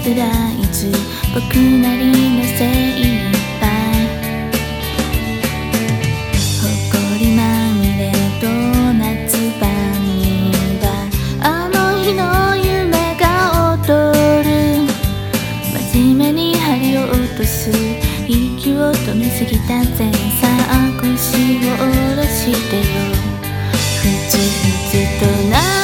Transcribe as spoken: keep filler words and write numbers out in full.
プライズ、僕なりの精一杯。埃まみれドーナツパンにはあの日の夢が踊る。真面目に針を落とす、息を止めすぎたぜ。さあ腰を下ろしてよ、ふつふつとな